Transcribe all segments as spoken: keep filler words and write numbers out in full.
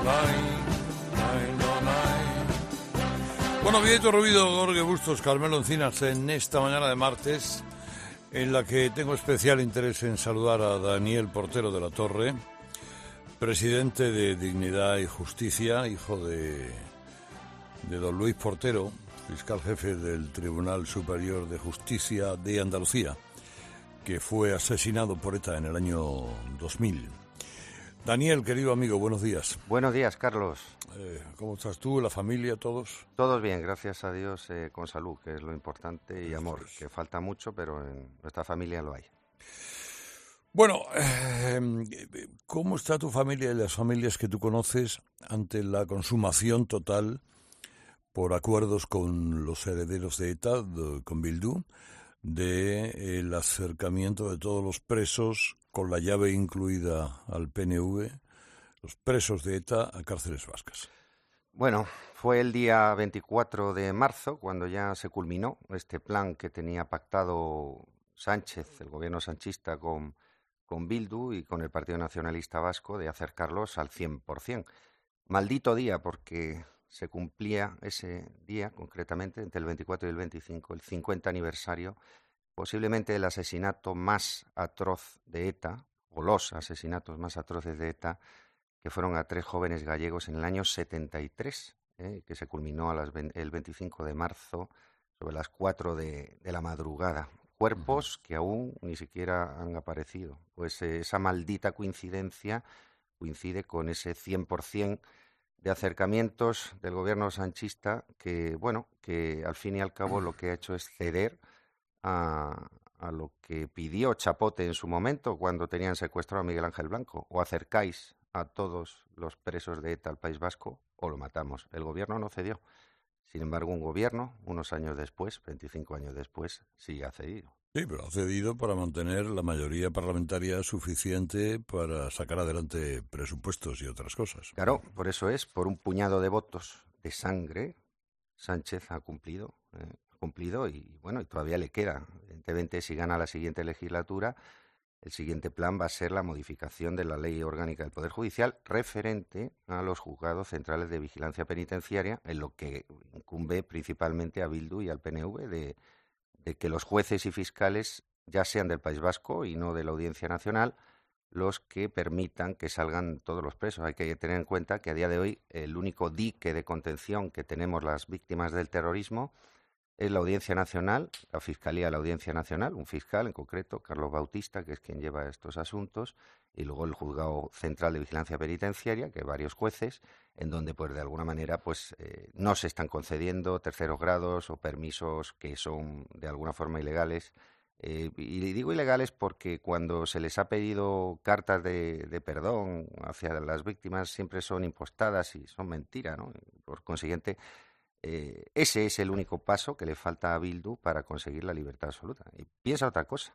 Bueno, Vieto Rubido, Jorge Bustos, Carmelo Encinas, en esta mañana de martes, en la que tengo especial interés en saludar a Daniel Portero de la Torre, presidente de Dignidad y Justicia, hijo de, de don Luis Portero, fiscal jefe del Tribunal Superior de Justicia de Andalucía, que fue asesinado por ETA en el año dos mil. Daniel, querido amigo, buenos días. Buenos días, Carlos. Eh, ¿Cómo estás tú, la familia, todos? Todos bien, gracias a Dios, eh, con salud, que es lo importante, y amor, que falta mucho, pero en nuestra familia lo hay. Bueno, eh, ¿cómo está tu familia y las familias que tú conoces ante la consumación total por acuerdos con los herederos de ETA, de, con Bildu, de el acercamiento de todos los presos, con la llave incluida al P N V, los presos de ETA a cárceles vascas? Bueno, fue el día veinticuatro de marzo cuando ya se culminó este plan que tenía pactado Sánchez, el gobierno sanchista, con, con Bildu y con el Partido Nacionalista Vasco, de acercarlos al cien por ciento. Maldito día, porque se cumplía ese día, concretamente, entre el veinticuatro y el veinticinco, el cincuenta aniversario, posiblemente el asesinato más atroz de ETA, o los asesinatos más atroces de ETA, que fueron a tres jóvenes gallegos en el año setenta y tres, eh, que se culminó a las, el veinticinco de marzo, sobre las cuatro de, de la madrugada. Cuerpos que aún ni siquiera han aparecido. Pues eh, esa maldita coincidencia coincide con ese cien por ciento de acercamientos del gobierno sanchista que, bueno, que al fin y al cabo lo que ha hecho es ceder a, a lo que pidió Chapote en su momento cuando tenían secuestrado a Miguel Ángel Blanco: o acercáis a todos los presos de ETA al País Vasco o lo matamos. El gobierno no cedió. Sin embargo, un gobierno, unos años después, veinticinco años después, sí ha cedido. Sí, pero ha cedido para mantener la mayoría parlamentaria suficiente para sacar adelante presupuestos y otras cosas. Claro, por eso es, por un puñado de votos de sangre, Sánchez ha cumplido, eh, ha cumplido y bueno, y todavía le queda. Evidentemente, si gana la siguiente legislatura, el siguiente plan va a ser la modificación de la Ley Orgánica del Poder Judicial referente a los juzgados centrales de vigilancia penitenciaria, en lo que incumbe principalmente a Bildu y al P N V de, de que los jueces y fiscales ya sean del País Vasco y no de la Audiencia Nacional los que permitan que salgan todos los presos. Hay que tener en cuenta que a día de hoy el único dique de contención que tenemos las víctimas del terrorismo es la Audiencia Nacional, la Fiscalía de la Audiencia Nacional, un fiscal en concreto, Carlos Bautista, que es quien lleva estos asuntos, y luego el Juzgado Central de Vigilancia Penitenciaria, que hay varios jueces, en donde pues de alguna manera pues eh, no se están concediendo terceros grados o permisos que son de alguna forma ilegales. Eh, y digo ilegales porque cuando se les ha pedido cartas de, de perdón hacia las víctimas siempre son impostadas y son mentira, ¿no? Por consiguiente, Eh, ese es el único paso que le falta a Bildu para conseguir la libertad absoluta. Y piensa otra cosa.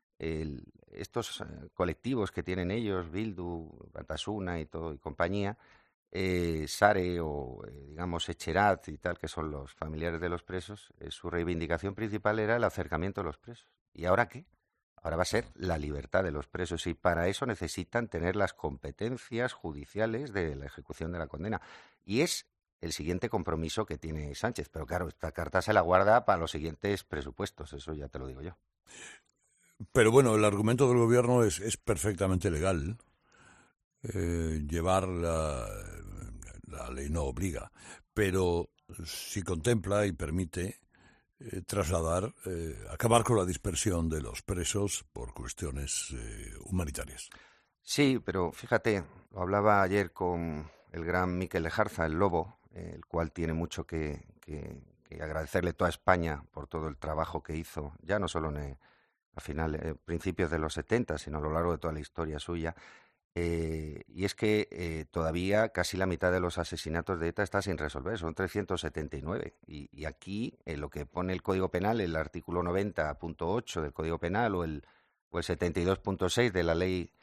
El, estos eh, colectivos que tienen ellos, Bildu, Batasuna y todo y compañía, eh, Sare o eh, digamos Echerat y tal, que son los familiares de los presos, eh, su reivindicación principal era el acercamiento de los presos. ¿Y ahora qué? Ahora va a ser la libertad de los presos y para eso necesitan tener las competencias judiciales de la ejecución de la condena. Y es el siguiente compromiso que tiene Sánchez. Pero claro, esta carta se la guarda para los siguientes presupuestos, eso ya te lo digo yo. Pero bueno, el argumento del gobierno es, es perfectamente legal. Eh, llevar la, la ley no obliga, pero sí contempla y permite eh, trasladar, eh, acabar con la dispersión de los presos por cuestiones eh, humanitarias. Sí, pero fíjate, lo hablaba ayer con el gran Miquel Lejarza, el Lobo, eh, el cual tiene mucho que, que, que agradecerle a toda España por todo el trabajo que hizo, ya no solo en, eh, a finales, eh, principios de los setenta, sino a lo largo de toda la historia suya. Eh, y es que eh, todavía casi la mitad de los asesinatos de ETA está sin resolver, son trescientos setenta y nueve. Y, y aquí eh, lo que pone el Código Penal, el artículo noventa punto ocho del Código Penal o el, o el setenta y dos punto seis de la Ley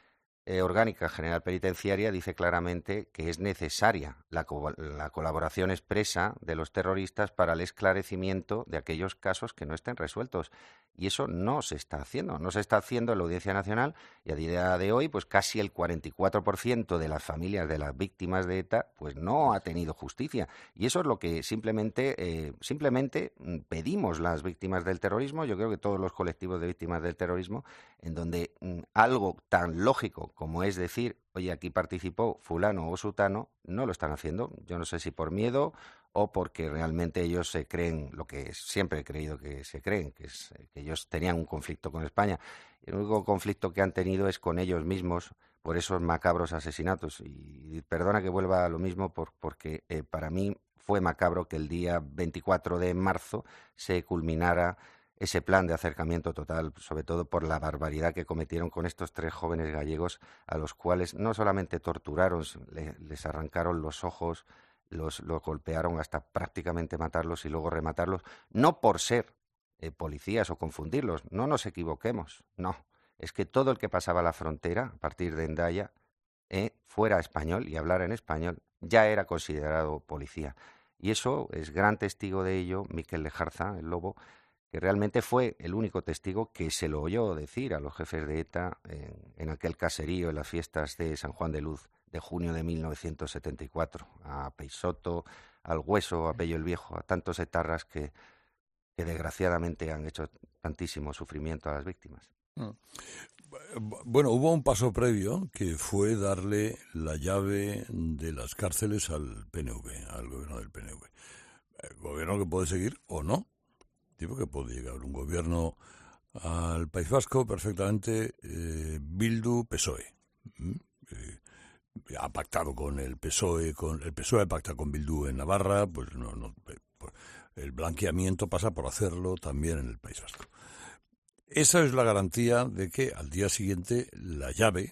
eh, Orgánica General Penitenciaria dice claramente que es necesaria la, co la colaboración expresa de los terroristas para el esclarecimiento de aquellos casos que no estén resueltos. Y eso no se está haciendo, no se está haciendo en la Audiencia Nacional, y a día de hoy pues casi el cuarenta y cuatro por ciento de las familias de las víctimas de ETA pues no ha tenido justicia. Y eso es lo que simplemente, eh, simplemente pedimos las víctimas del terrorismo. Yo creo que todos los colectivos de víctimas del terrorismo, en donde mm, algo tan lógico como es decir, oye, aquí participó fulano o sutano, no lo están haciendo. Yo no sé si por miedo o porque realmente ellos se creen lo que siempre he creído que se creen, que es que ellos tenían un conflicto con España. El único conflicto que han tenido es con ellos mismos por esos macabros asesinatos. Y perdona que vuelva a lo mismo por, porque eh, para mí fue macabro que el día veinticuatro de marzo se culminara ese plan de acercamiento total, sobre todo por la barbaridad que cometieron con estos tres jóvenes gallegos, a los cuales no solamente torturaron, le, les arrancaron los ojos, los, los golpearon hasta prácticamente matarlos y luego rematarlos, no por ser eh, policías o confundirlos, no nos equivoquemos, no, es que todo el que pasaba la frontera a partir de Hendaya, eh, fuera español y hablara en español, ya era considerado policía. Y eso es gran testigo de ello Miquel Lejarza, el Lobo, que realmente fue el único testigo que se lo oyó decir a los jefes de ETA en, en aquel caserío, en las fiestas de San Juan de Luz de junio de mil novecientos setenta y cuatro, a Peixoto, al Hueso, a Pello el Viejo, a tantos etarras que, que desgraciadamente han hecho tantísimo sufrimiento a las víctimas. Bueno, hubo un paso previo que fue darle la llave de las cárceles al P N V, al gobierno del P N V. El gobierno que puede seguir o no. Tipo que puede llegar un gobierno al País Vasco perfectamente, eh, Bildu, P S O E. ¿Mm? Eh, ha pactado con el P S O E, con el P S O E pacta con Bildu en Navarra, pues no, no, el blanqueamiento pasa por hacerlo también en el País Vasco. Esa es la garantía de que al día siguiente la llave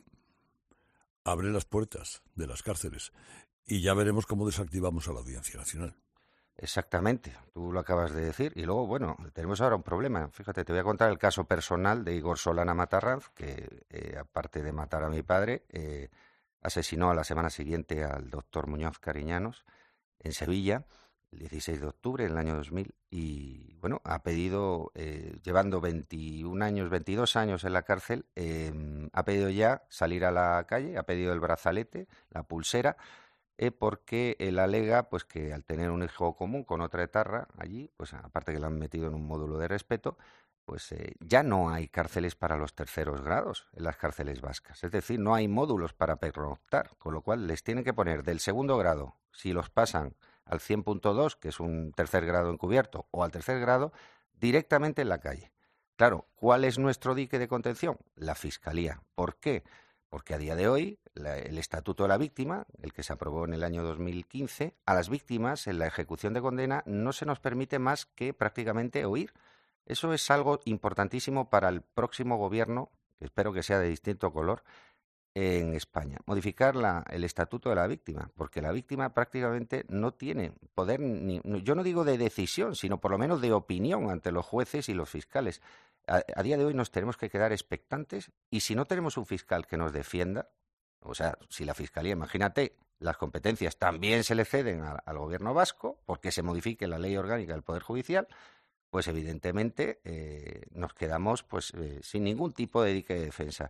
abre las puertas de las cárceles y ya veremos cómo desactivamos a la Audiencia Nacional. Exactamente, tú lo acabas de decir. Y luego, bueno, tenemos ahora un problema. Fíjate, te voy a contar el caso personal de Igor Solana Matarranz, que eh, aparte de matar a mi padre, eh, asesinó a la semana siguiente al doctor Muñoz Cariñanos en Sevilla, el dieciséis de octubre del año dos mil. Y bueno, ha pedido, eh, llevando veintiún años, veintidós años en la cárcel, eh, ha pedido ya salir a la calle, ha pedido el brazalete, la pulsera, Eh, porque él alega pues que al tener un hijo común con otra etarra allí, pues aparte que lo han metido en un módulo de respeto, pues eh, ya no hay cárceles para los terceros grados en las cárceles vascas. Es decir, no hay módulos para pernoctar, con lo cual les tienen que poner del segundo grado, si los pasan al cien punto dos, que es un tercer grado encubierto, o al tercer grado, directamente en la calle. Claro, ¿cuál es nuestro dique de contención? La Fiscalía. ¿Por qué? Porque a día de hoy la, el Estatuto de la Víctima, el que se aprobó en el año dos mil quince, a las víctimas en la ejecución de condena no se nos permite más que prácticamente oír. Eso es algo importantísimo para el próximo gobierno, que espero que sea de distinto color, en España. Modificar la, el Estatuto de la Víctima, porque la víctima prácticamente no tiene poder, ni, yo no digo de decisión, sino por lo menos de opinión ante los jueces y los fiscales. A, a día de hoy nos tenemos que quedar expectantes y si no tenemos un fiscal que nos defienda, o sea, si la Fiscalía, imagínate, las competencias también se le ceden a, al gobierno vasco porque se modifique la ley orgánica del Poder Judicial, pues evidentemente eh, nos quedamos pues eh, sin ningún tipo de dique de defensa.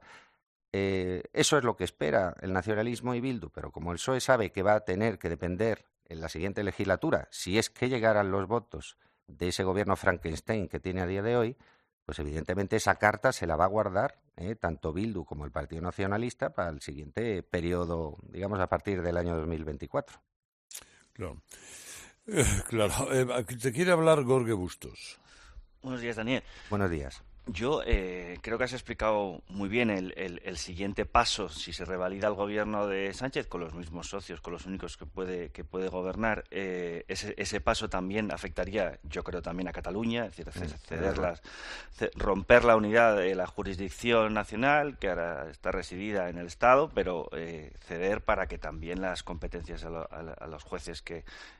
Eh, eso es lo que espera el nacionalismo y Bildu, pero como el P S O E sabe que va a tener que depender en la siguiente legislatura, si es que llegaran los votos de ese gobierno Frankenstein que tiene a día de hoy, pues evidentemente esa carta se la va a guardar eh, tanto Bildu como el Partido Nacionalista para el siguiente periodo, digamos, a partir del año dos mil veinticuatro. Claro. Eh, claro. Eh, te quiere hablar Jorge Bustos. Buenos días, Daniel. Buenos días. Yo eh, creo que has explicado muy bien el, el, el siguiente paso si se revalida el gobierno de Sánchez con los mismos socios, con los únicos que puede que puede gobernar. Eh, ese, ese paso también afectaría, yo creo, también a Cataluña, es decir, ceder las, romper la unidad de la jurisdicción nacional, que ahora está residida en el Estado, pero eh, ceder para que también las competencias a, lo, a, a los jueces que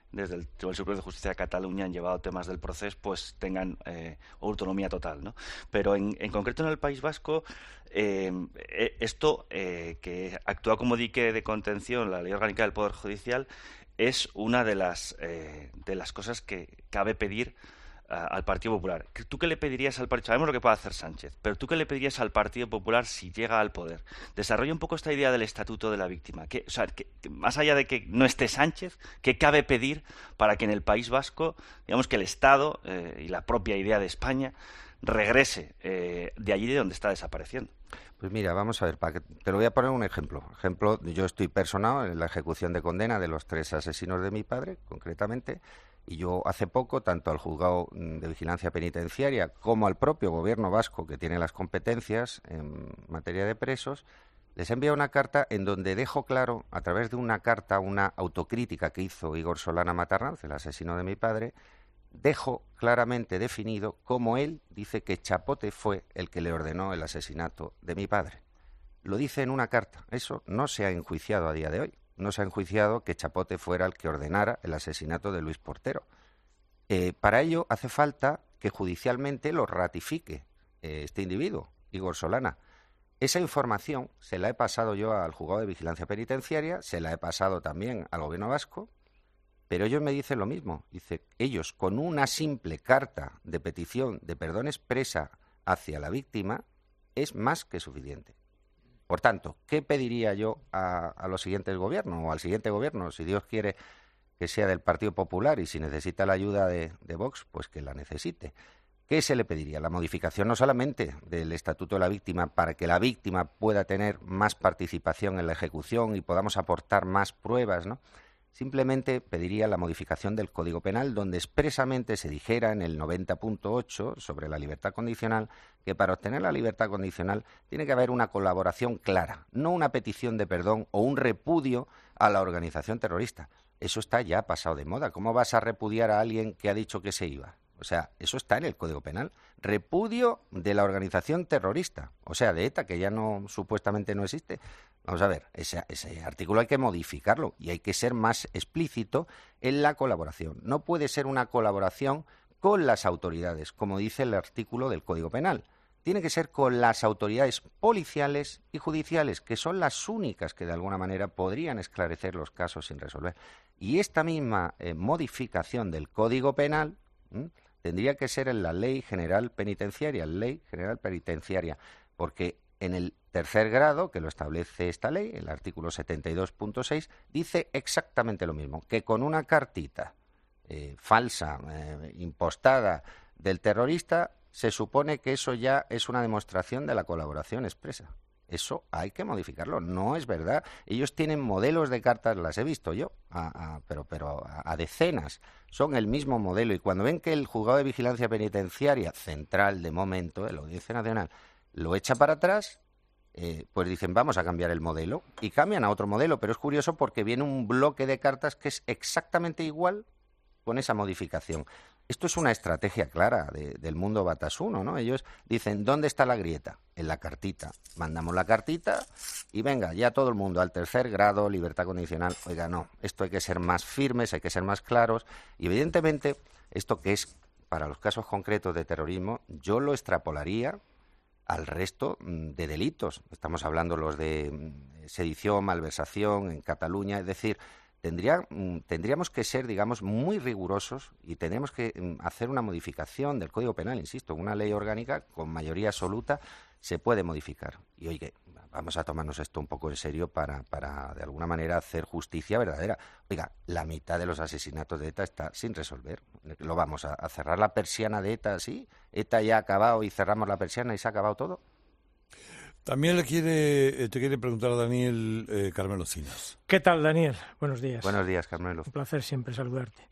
desde el Tribunal Superior de Justicia de Cataluña han llevado temas del proceso, pues tengan eh, autonomía total, ¿no? Pero en, en concreto en el País Vasco, eh, esto eh, que actúa como dique de contención, la Ley Orgánica del Poder Judicial, es una de las eh, de las cosas que cabe pedir al Partido Popular. ¿Tú qué le pedirías al Partido? Sabemos lo que puede hacer Sánchez, pero ¿tú qué le pedirías al Partido Popular si llega al poder? Desarrolla un poco esta idea del estatuto de la víctima. Que, o sea, que, que más allá de que no esté Sánchez, ¿qué cabe pedir para que en el País Vasco, digamos que el Estado eh, y la propia idea de España regrese eh, de allí de donde está desapareciendo? Pues mira, vamos a ver, para que, te lo voy a poner un ejemplo. Ejemplo, yo estoy personado en la ejecución de condena de los tres asesinos de mi padre, concretamente, y yo hace poco, tanto al juzgado de vigilancia penitenciaria como al propio gobierno vasco, que tiene las competencias en materia de presos, les he enviado una carta en donde dejo claro, a través de una carta, una autocrítica que hizo Igor Solana Matarranz, el asesino de mi padre, dejo claramente definido cómo él dice que Chapote fue el que le ordenó el asesinato de mi padre. Lo dice en una carta. Eso no se ha enjuiciado a día de hoy. No se ha enjuiciado que Chapote fuera el que ordenara el asesinato de Luis Portero. Eh, para ello hace falta que judicialmente lo ratifique eh, este individuo, Igor Solana. Esa información se la he pasado yo al juzgado de vigilancia penitenciaria, se la he pasado también al gobierno vasco, pero ellos me dicen lo mismo. Dice, ellos con una simple carta de petición de perdón expresa hacia la víctima es más que suficiente. Por tanto, ¿qué pediría yo a, a los siguientes gobiernos o al siguiente gobierno? Si Dios quiere que sea del Partido Popular y si necesita la ayuda de, de Vox, pues que la necesite. ¿Qué se le pediría? La modificación no solamente del Estatuto de la Víctima para que la víctima pueda tener más participación en la ejecución y podamos aportar más pruebas, ¿no? Simplemente pediría la modificación del Código Penal, donde expresamente se dijera en el noventa punto ocho sobre la libertad condicional que para obtener la libertad condicional tiene que haber una colaboración clara, no una petición de perdón o un repudio a la organización terrorista. Eso está ya pasado de moda. ¿Cómo vas a repudiar a alguien que ha dicho que se iba? O sea, eso está en el Código Penal. Repudio de la organización terrorista, o sea, de ETA, que ya no supuestamente no existe. Vamos a ver, ese, ese artículo hay que modificarlo y hay que ser más explícito en la colaboración. No puede ser una colaboración con las autoridades, como dice el artículo del Código Penal. Tiene que ser con las autoridades policiales y judiciales, que son las únicas que de alguna manera podrían esclarecer los casos sin resolver. Y esta misma eh, modificación del Código Penal ¿m? tendría que ser en la Ley General Penitenciaria, Ley General Penitenciaria, porque en el tercer grado, que lo establece esta ley, el artículo setenta y dos punto seis, dice exactamente lo mismo, que con una cartita eh, falsa, eh, impostada del terrorista, se supone que eso ya es una demostración de la colaboración expresa. Eso hay que modificarlo, no es verdad. Ellos tienen modelos de cartas, las he visto yo, a, a, pero, pero a, a decenas. Son el mismo modelo y cuando ven que el juzgado de vigilancia penitenciaria central de momento de la Audiencia Nacional lo echa para atrás, eh, pues dicen vamos a cambiar el modelo y cambian a otro modelo. Pero es curioso porque viene un bloque de cartas que es exactamente igual con esa modificación. Esto es una estrategia clara de, del mundo batasuno, ¿no? Ellos dicen, ¿dónde está la grieta? En la cartita. Mandamos la cartita y venga, ya todo el mundo al tercer grado, libertad condicional. Oiga, no, esto hay que ser más firmes, hay que ser más claros. Y evidentemente, esto que es para los casos concretos de terrorismo, yo lo extrapolaría al resto de delitos. Estamos hablando los de sedición, malversación en Cataluña, es decir, Tendría, tendríamos que ser, digamos, muy rigurosos y tendríamos que hacer una modificación del Código Penal, insisto, una ley orgánica con mayoría absoluta se puede modificar. Y oye, vamos a tomarnos esto un poco en serio para, para de alguna manera hacer justicia verdadera. Oiga, la mitad de los asesinatos de ETA está sin resolver. ¿Lo vamos a, a cerrar la persiana de ETA así? ¿ETA ya ha acabado y cerramos la persiana y se ha acabado todo? También le quiere, te quiere preguntar a Daniel eh, Carmelo Cinas. ¿Qué tal, Daniel? Buenos días. Buenos días, Carmelo. Un placer siempre saludarte.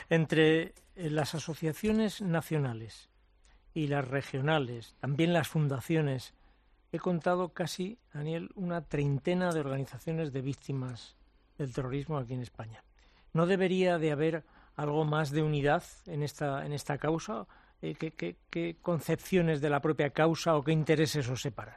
Entre las asociaciones nacionales y las regionales, también las fundaciones, he contado casi, Daniel, una treintena de organizaciones de víctimas del terrorismo aquí en España. ¿No debería de haber algo más de unidad en esta, en esta causa? Eh, ¿qué, qué, ¿Qué concepciones de la propia causa o qué intereses os separan?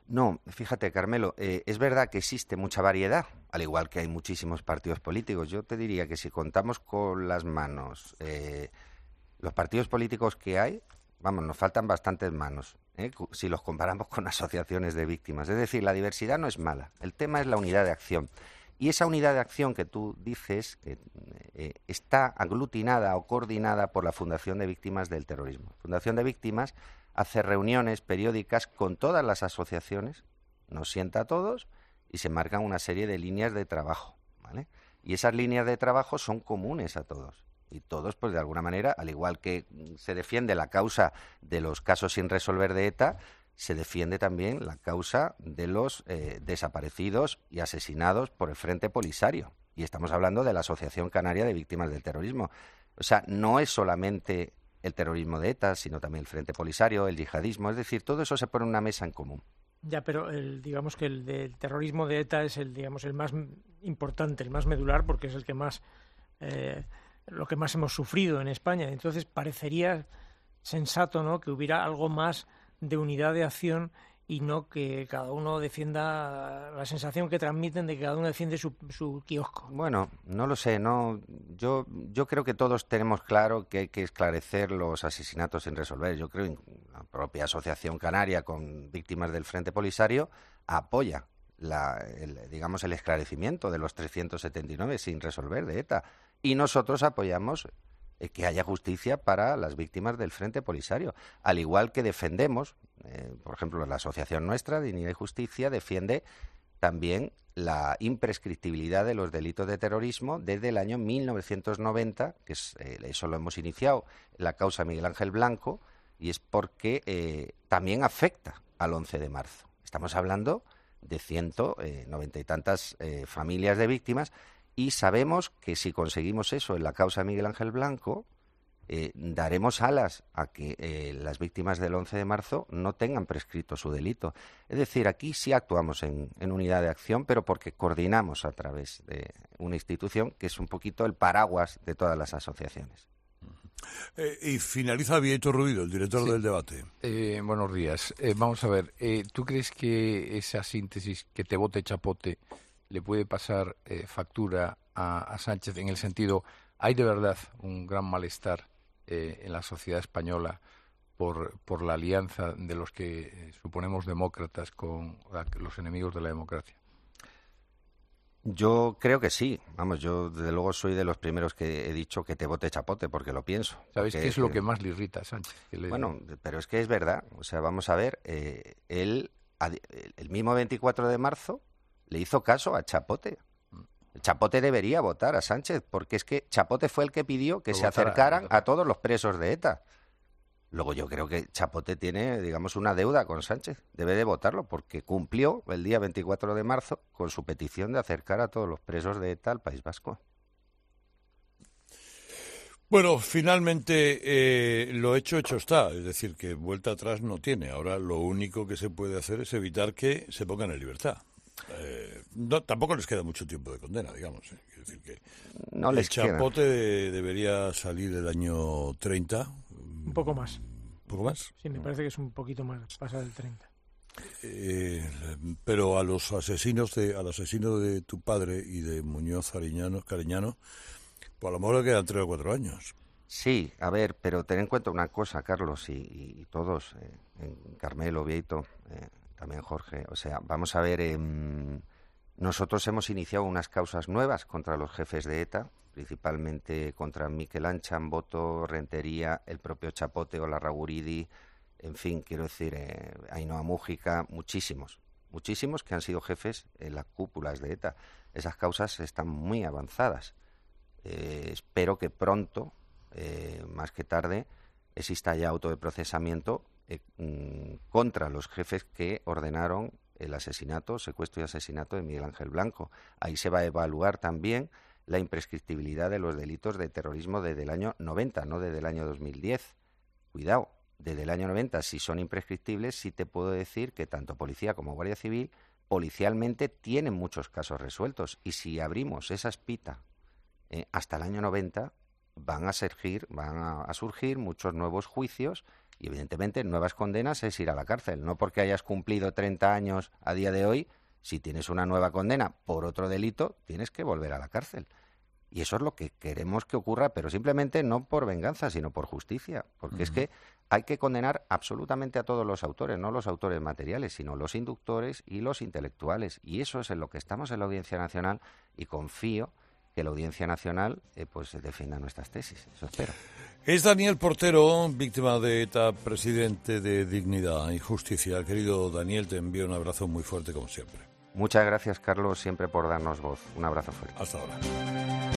No, fíjate, Carmelo, eh, es verdad que existe mucha variedad, al igual que hay muchísimos partidos políticos. Yo te diría que si contamos con las manos eh, los partidos políticos que hay, vamos, nos faltan bastantes manos, ¿eh? si los comparamos con asociaciones de víctimas. Es decir, la diversidad no es mala, el tema es la unidad de acción. Y esa unidad de acción que tú dices que eh, está aglutinada o coordinada por la Fundación de Víctimas del Terrorismo. Fundación de Víctimas hace reuniones periódicas con todas las asociaciones, nos sienta a todos y se marcan una serie de líneas de trabajo, ¿vale? Y esas líneas de trabajo son comunes a todos. Y todos, pues de alguna manera, al igual que se defiende la causa de los casos sin resolver de ETA, se defiende también la causa de los eh, desaparecidos y asesinados por el Frente Polisario. Y estamos hablando de la Asociación Canaria de Víctimas del Terrorismo. O sea, no es solamente el terrorismo de ETA, sino también el Frente Polisario, el yihadismo, es decir, todo eso se pone en una mesa en común. Ya, pero el, digamos que el del terrorismo de ETA es el, digamos, el más importante, el más medular, porque es el que más, eh, lo que más hemos sufrido en España. Entonces parecería sensato, ¿no?, que hubiera algo más de unidad de acción y no que cada uno defienda la sensación que transmiten de que cada uno defiende su, su kiosco. Bueno, no lo sé, no, yo, yo creo que todos tenemos claro que hay que esclarecer los asesinatos sin resolver. Yo creo que la propia Asociación Canaria con Víctimas del Frente Polisario apoya la, el, digamos, el esclarecimiento de los trescientos setenta y nueve sin resolver de ETA. Y nosotros apoyamos eh, que haya justicia para las víctimas del Frente Polisario, al igual que defendemos, eh, por ejemplo, la asociación nuestra, Dignidad y Justicia, defiende también la imprescriptibilidad de los delitos de terrorismo desde el año mil novecientos noventa, que es, eh, eso lo hemos iniciado, la causa Miguel Ángel Blanco, y es porque eh, también afecta al once de marzo. Estamos hablando de ciento noventa y tantas eh, familias de víctimas, y sabemos que si conseguimos eso en la causa Miguel Ángel Blanco, eh, daremos alas a que eh, las víctimas del once de marzo no tengan prescrito su delito. Es decir, aquí sí actuamos en, en unidad de acción, pero porque coordinamos a través de una institución que es un poquito el paraguas de todas las asociaciones. Eh, y finaliza Bieito Ruido, el director sí. del debate. Eh, buenos días. Eh, vamos a ver, eh, ¿tú crees que esa síntesis que te vote chapote le puede pasar eh, factura a, a Sánchez en el sentido, hay de verdad un gran malestar eh, en la sociedad española por, por la alianza de los que eh, suponemos demócratas con la, los enemigos de la democracia? Yo creo que sí. Vamos, yo desde luego soy de los primeros que he dicho que te vote chapote, porque lo pienso. ¿Sabes porque, qué es lo que más le irrita a Sánchez? Le... Bueno, pero es que es verdad. O sea, vamos a ver, eh, él, el mismo veinticuatro de marzo, le hizo caso a Chapote. Chapote debería votar a Sánchez, porque es que Chapote fue el que pidió que Lo se votara, acercaran votara. a todos los presos de ETA. Luego yo creo que Chapote tiene, digamos, una deuda con Sánchez. Debe de votarlo porque cumplió el día veinticuatro de marzo con su petición de acercar a todos los presos de ETA al País Vasco. Bueno, finalmente eh, lo hecho, hecho está. Es decir, que vuelta atrás no tiene. Ahora lo único que se puede hacer es evitar que se pongan en libertad. Eh, no, tampoco les queda mucho tiempo de condena, digamos. Eh. Quiero decir que no les el Chapote de, debería salir el año treinta. Un poco más. ¿Un poco más? Sí, me parece que es un poquito más, pasa del treinta. Eh, pero a los asesinos de, al asesino de tu padre y de Muñoz Cariñano, Cariñano, pues a lo mejor le quedan tres o cuatro años. Sí, a ver, pero ten en cuenta una cosa, Carlos, y, y, y todos, eh, en Carmelo, Bieito, eh, también Jorge, o sea, vamos a ver, eh, nosotros hemos iniciado unas causas nuevas contra los jefes de ETA, principalmente contra Miquel Anchan, Boto, Rentería, el propio Chapote o la Raguridi, en fin, quiero decir, eh, Ainhoa Mújica, muchísimos, muchísimos que han sido jefes en las cúpulas de ETA. Esas causas están muy avanzadas. Eh, espero que pronto, eh, más que tarde, exista ya auto de procesamiento eh, contra los jefes que ordenaron el asesinato, secuestro y asesinato de Miguel Ángel Blanco. Ahí se va a evaluar también la imprescriptibilidad de los delitos de terrorismo desde el año noventa, no desde el año dos mil diez. Cuidado, desde el año noventa, si son imprescriptibles, sí te puedo decir que tanto policía como Guardia Civil policialmente tienen muchos casos resueltos. Y si abrimos esa espita eh, hasta el año noventa, van a surgir, van a, a surgir muchos nuevos juicios Y evidentemente nuevas condenas es ir a la cárcel. No porque hayas cumplido treinta años a día de hoy, si tienes una nueva condena por otro delito, tienes que volver a la cárcel. Y eso es lo que queremos que ocurra, pero simplemente no por venganza, sino por justicia. Porque uh-huh. es que hay que condenar absolutamente a todos los autores, no los autores materiales, sino los inductores y los intelectuales. Y eso es en lo que estamos en la Audiencia Nacional, y confío que la Audiencia Nacional eh, pues defienda nuestras tesis. Eso espero. Es Daniel Portero, víctima de ETA, presidente de Dignidad y Justicia. Querido Daniel, te envío un abrazo muy fuerte como siempre. Muchas gracias, Carlos, siempre por darnos voz. Un abrazo fuerte. Hasta ahora.